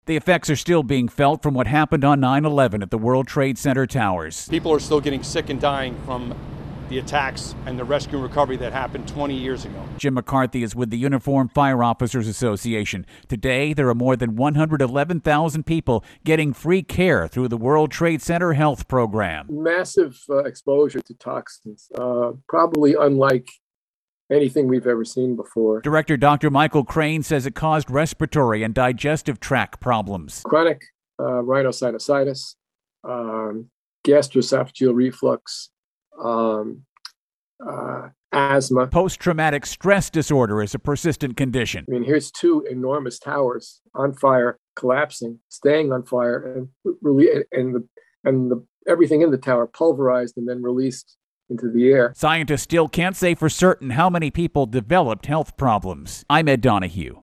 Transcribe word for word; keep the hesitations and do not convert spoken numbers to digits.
The effects are still being felt from what happened on nine eleven at the World Trade Center towers. People are still getting sick and dying from the attacks and the rescue and recovery that happened twenty years ago. Jim McCarthy is with the Uniformed Fire Officers Association. Today, there are more than one hundred eleven thousand people getting free care through the World Trade Center Health Program. Massive uh, exposure to toxins, uh, probably unlike anything we've ever seen before. Director Doctor Michael Crane says it caused respiratory and digestive tract problems. Chronic uh, rhinosinusitis, um, gastroesophageal reflux, um, uh, asthma. Post-traumatic stress disorder is a persistent condition. I mean, here's two enormous towers on fire, collapsing, staying on fire, and really, and the and the everything in the tower pulverized and then released into the air. Scientists still can't say for certain how many people developed health problems. I'm Ed Donahue.